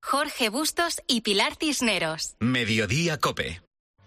Jorge Bustos y Pilar Cisneros. Mediodía COPE.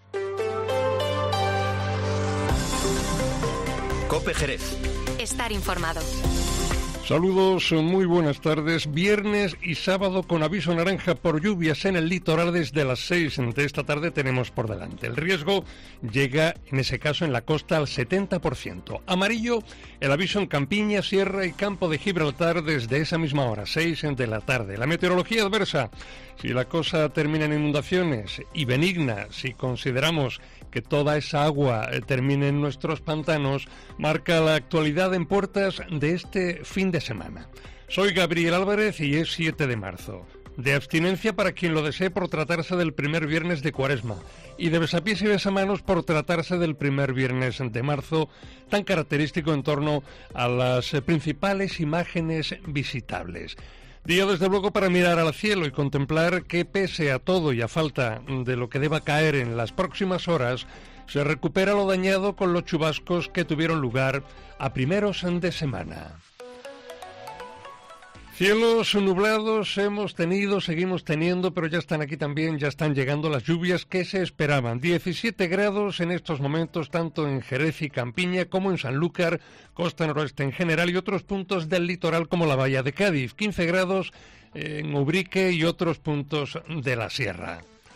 COPE Jerez. Estar informado. Saludos, muy buenas tardes. Viernes y sábado con aviso naranja por lluvias en el litoral desde las 6 de esta tarde tenemos por delante. El riesgo llega, en ese caso, en la costa al 70%. Amarillo, el aviso en Campiña, Sierra y Campo de Gibraltar desde esa misma hora, 6 de la tarde. La meteorología adversa, si la cosa termina en inundaciones, y benigna, si consideramos que toda esa agua termine en nuestros pantanos, marca la actualidad en puertas de este fin de semana. Soy Gabriel Álvarez y es 7 de marzo. De abstinencia para quien lo desee por tratarse del primer viernes de Cuaresma y de besapiés y besamanos por tratarse del primer viernes de marzo, tan característico en torno a las principales imágenes visitables. Día desde luego para mirar al cielo y contemplar que pese a todo y a falta de lo que deba caer en las próximas horas, se recupera lo dañado con los chubascos que tuvieron lugar a primeros de semana. Cielos nublados hemos tenido, seguimos teniendo, pero ya están aquí también, ya están llegando las lluvias que se esperaban. 17 grados en estos momentos, tanto en Jerez y Campiña como en Sanlúcar, costa noroeste en general y otros puntos del litoral como la Bahía de Cádiz. 15 grados en Ubrique y otros puntos de la sierra.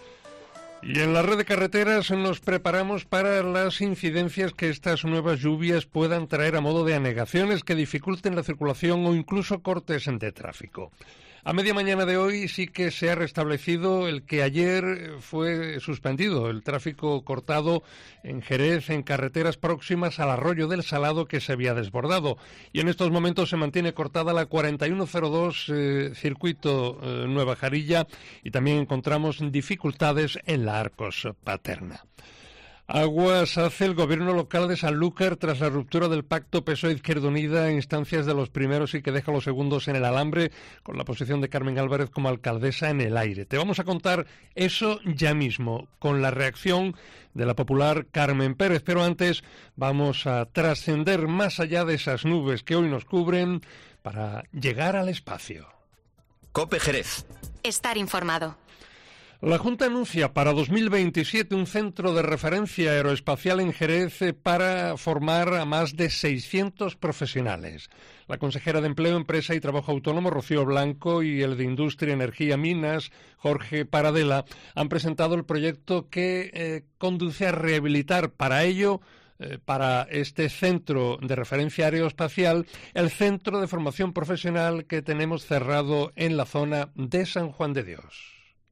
Y en la red de carreteras nos preparamos para las incidencias que estas nuevas lluvias puedan traer a modo de anegaciones que dificulten la circulación o incluso cortes de tráfico. A media mañana de hoy sí que se ha restablecido el que ayer fue suspendido, el tráfico cortado en Jerez, en carreteras próximas al Arroyo del Salado que se había desbordado. Y en estos momentos se mantiene cortada la 4102 circuito Nueva Jarilla y también encontramos dificultades en la Arcos Paterna. Aguas hace el gobierno local de Sanlúcar tras la ruptura del pacto PSOE-Izquierda Unida en instancias de los primeros y que deja los segundos en el alambre, con la posición de Carmen Álvarez como alcaldesa en el aire. Te vamos a contar eso ya mismo, con la reacción de la popular Carmen Pérez. Pero antes vamos a trascender más allá de esas nubes que hoy nos cubren para llegar al espacio. COPE Jerez. Estar informado. La Junta anuncia para 2027 un centro de referencia aeroespacial en Jerez para formar a más de 600 profesionales. La consejera de Empleo, Empresa y Trabajo Autónomo, Rocío Blanco, y el de Industria, Energía, Minas, Jorge Paradela, han presentado el proyecto que conduce a rehabilitar para ello, para este centro de referencia aeroespacial, el centro de formación profesional que tenemos cerrado en la zona de San Juan de Dios.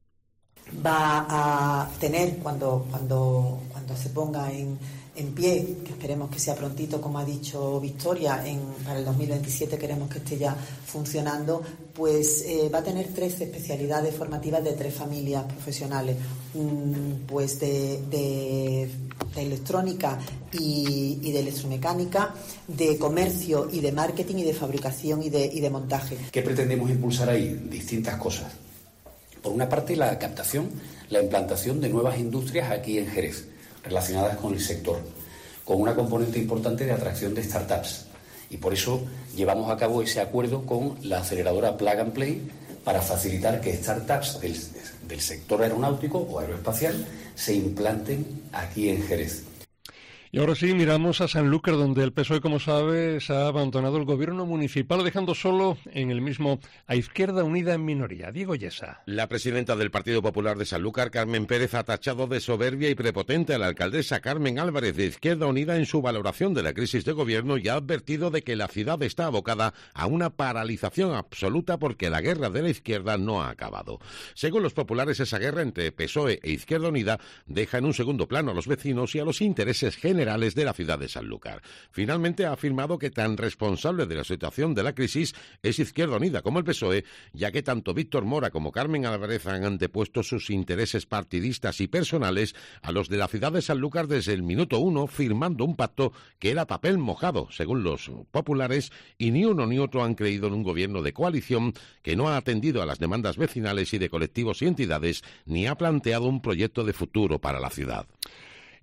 Va a tener, cuando se ponga en pie, que esperemos que sea prontito, como ha dicho Victoria, para el 2027 queremos que esté ya funcionando, pues va a tener 13 especialidades formativas de 3 familias profesionales, pues de electrónica y de electromecánica, de comercio y de marketing y de fabricación y de montaje. ¿Qué pretendemos impulsar ahí? Distintas cosas. Por una parte, la captación, la implantación de nuevas industrias aquí en Jerez, relacionadas con el sector, con una componente importante de atracción de startups. Y por eso llevamos a cabo ese acuerdo con la aceleradora Plug and Play para facilitar que startups del sector aeronáutico o aeroespacial se implanten aquí en Jerez. Y ahora sí, miramos a Sanlúcar, donde el PSOE, como sabes, ha abandonado el gobierno municipal, dejando solo en el mismo a Izquierda Unida en minoría. Diego Yesa. La presidenta del Partido Popular de Sanlúcar, Carmen Pérez, ha tachado de soberbia y prepotente a la alcaldesa Carmen Álvarez de Izquierda Unida en su valoración de la crisis de gobierno y ha advertido de que la ciudad está abocada a una paralización absoluta porque la guerra de la izquierda no ha acabado. Según los populares, esa guerra entre PSOE e Izquierda Unida deja en un segundo plano a los vecinos y a los intereses generales de la ciudad de Sanlúcar. Finalmente ha afirmado que tan responsable de la situación de la crisis es Izquierda Unida como el PSOE, ya que tanto Víctor Mora como Carmen Álvarez han antepuesto sus intereses partidistas y personales a los de la ciudad de Sanlúcar desde el minuto 1, firmando un pacto que era papel mojado, según los populares, y ni uno ni otro han creído en un gobierno de coalición que no ha atendido a las demandas vecinales y de colectivos y entidades, ni ha planteado un proyecto de futuro para la ciudad.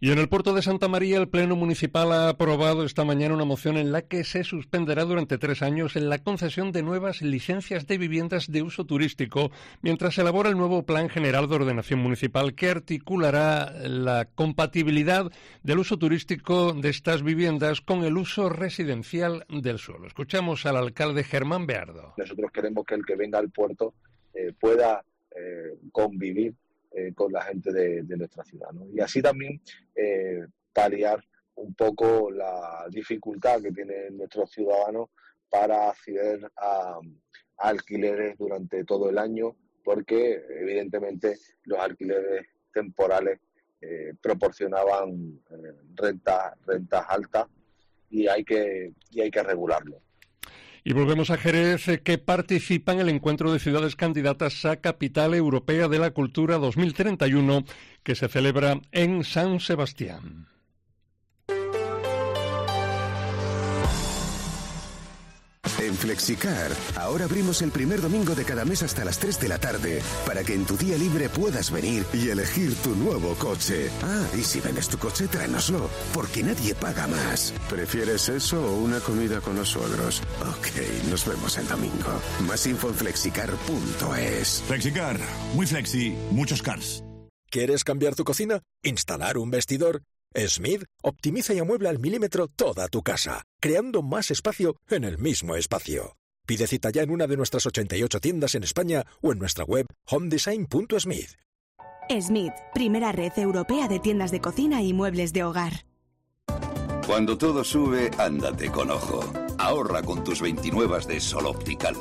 Y en el puerto de Santa María, el Pleno Municipal ha aprobado esta mañana una moción en la que se suspenderá durante 3 años la concesión de nuevas licencias de viviendas de uso turístico, mientras se elabora el nuevo Plan General de Ordenación Municipal que articulará la compatibilidad del uso turístico de estas viviendas con el uso residencial del suelo. Escuchamos al alcalde Germán Beardo. Nosotros queremos que el que venga al puerto pueda convivir con la gente de nuestra ciudad, ¿no? Y así también paliar un poco la dificultad que tienen nuestros ciudadanos para acceder a alquileres durante todo el año, porque evidentemente los alquileres temporales proporcionaban rentas altas y hay que regularlo. Y volvemos a Jerez, que participa en el encuentro de ciudades candidatas a Capital Europea de la Cultura 2031, que se celebra en San Sebastián. En Flexicar, ahora abrimos el primer domingo de cada mes hasta las 3 de la tarde, para que en tu día libre puedas venir y elegir tu nuevo coche. Ah, y si vendes tu coche, tráenoslo, porque nadie paga más. ¿Prefieres eso o una comida con los suegros? Ok, nos vemos el domingo. Más info en flexicar.es. Flexicar, muy flexi, muchos cars. ¿Quieres cambiar tu cocina? ¿Instalar un vestidor? Smith optimiza y amuebla al milímetro toda tu casa, creando más espacio en el mismo espacio. Pide cita ya en una de nuestras 88 tiendas en España o en nuestra web homedesign.smith. Smith, primera red europea de tiendas de cocina y muebles de hogar. Cuando todo sube, ándate con ojo. Ahorra con tus 29 de Sol Optical.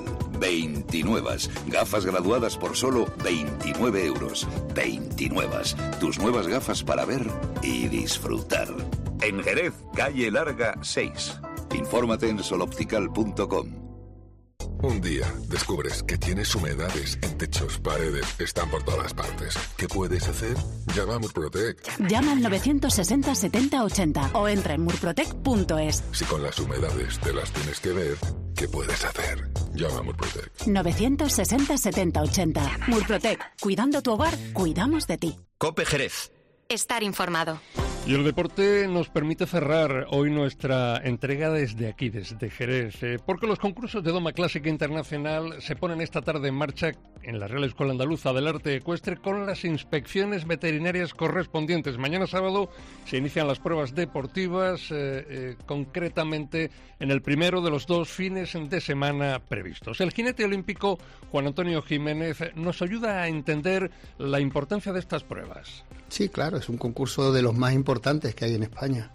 29. Gafas graduadas por solo 29 euros. 29. Tus nuevas gafas para ver y disfrutar. En Jerez, calle Larga 6. Infórmate en soloptical.com. Un día descubres que tienes humedades en techos, paredes, están por todas partes. ¿Qué puedes hacer? Llama a Murprotec. Llama al 960 70 80 o entra en murprotec.es. Si con las humedades te las tienes que ver, ¿qué puedes hacer? Llama a Murprotec. 960 70 80. Murprotec. Cuidando tu hogar, cuidamos de ti. COPE Jerez. Estar informado. Y el deporte nos permite cerrar hoy nuestra entrega desde aquí, desde Jerez, porque los concursos de Doma Clásica Internacional se ponen esta tarde en marcha en la Real Escuela Andaluza del Arte Ecuestre con las inspecciones veterinarias correspondientes. Mañana sábado se inician las pruebas deportivas, concretamente en el primero de los 2 fines de semana previstos. El jinete olímpico Juan Antonio Jiménez nos ayuda a entender la importancia de estas pruebas. Sí, claro, es un concurso de los más importantes que hay en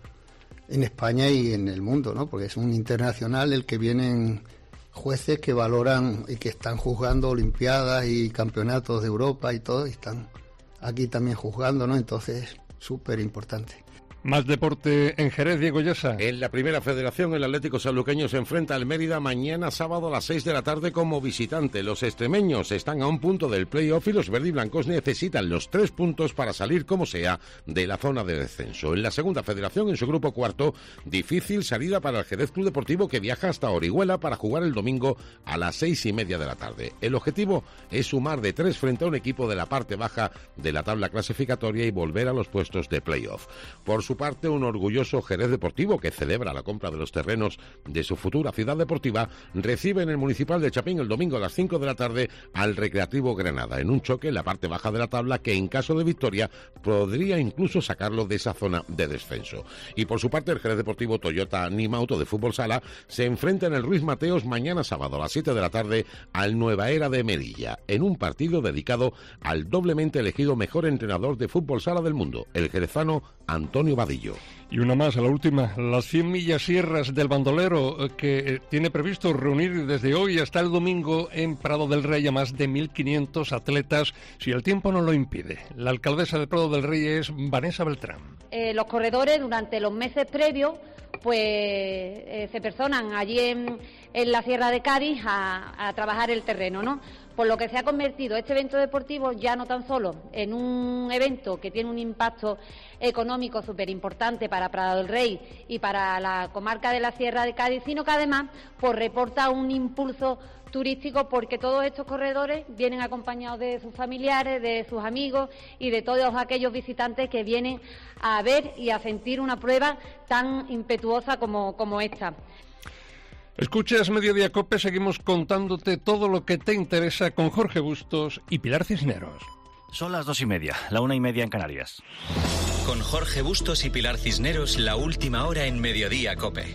España y en el mundo, ¿no? Porque es un internacional el que vienen jueces que valoran y que están juzgando olimpiadas y campeonatos de Europa y todo, y están aquí también juzgando, ¿no? Entonces, súper importante. Más deporte en Jerez, Diego Llosa. En la Primera Federación, el Atlético Sanluqueño se enfrenta al Mérida mañana sábado a las 6 de la tarde como visitante. Los extremeños están a un punto del play-off y los verdiblancos necesitan los 3 puntos para salir como sea de la zona de descenso. En la Segunda Federación, en su grupo cuarto, difícil salida para el Jerez Club Deportivo, que viaja hasta Orihuela para jugar el domingo a las 6:30 de la tarde. El objetivo es sumar de 3 frente a un equipo de la parte baja de la tabla clasificatoria y volver a los puestos de play-off. Por su parte, un orgulloso Jerez Deportivo, que celebra la compra de los terrenos de su futura ciudad deportiva, recibe en el Municipal de Chapín el domingo a las 5 de la tarde al Recreativo Granada, en un choque en la parte baja de la tabla que, en caso de victoria, podría incluso sacarlo de esa zona de descenso. Y por su parte, el Jerez Deportivo Toyota Nimauto de Fútbol Sala se enfrenta en el Ruiz Mateos mañana sábado a las 7 de la tarde al Nueva Era de Melilla, en un partido dedicado al doblemente elegido mejor entrenador de Fútbol Sala del mundo, el jerezano Antonio Vadillo. Y una más, a la última, las 100 millas sierras del Bandolero, que tiene previsto reunir desde hoy hasta el domingo en Prado del Rey a más de 1.500 atletas, si el tiempo no lo impide. La alcaldesa de Prado del Rey es Vanessa Beltrán. Los corredores, durante los meses previos, pues se personan allí en la Sierra de Cádiz a trabajar el terreno, ¿no? Por lo que se ha convertido este evento deportivo ya no tan solo en un evento que tiene un impacto económico súper importante para Prado del Rey y para la comarca de la Sierra de Cádiz, sino que además pues reporta un impulso turístico, porque todos estos corredores vienen acompañados de sus familiares, de sus amigos y de todos aquellos visitantes que vienen a ver y a sentir una prueba tan impetuosa como esta. Escuchas Mediodía COPE, seguimos contándote todo lo que te interesa con Jorge Bustos y Pilar Cisneros. Son las 2:30, la 1:30 en Canarias. Con Jorge Bustos y Pilar Cisneros, la última hora en Mediodía COPE.